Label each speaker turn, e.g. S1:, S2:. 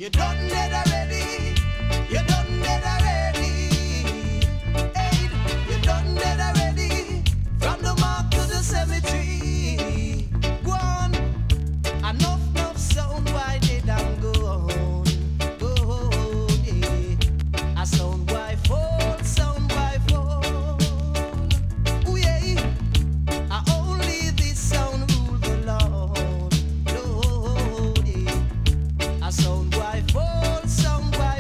S1: You done dead already. You done dead already. Hey, you done dead already. From the mark to the cemetery. Go on. Enough sound. Why did I go on? Go on, yeah. A sound why fall, sound why fall. Ooh, yeah. I only this sound rule the Lord. Lord, yeah. A sound why fall, sound why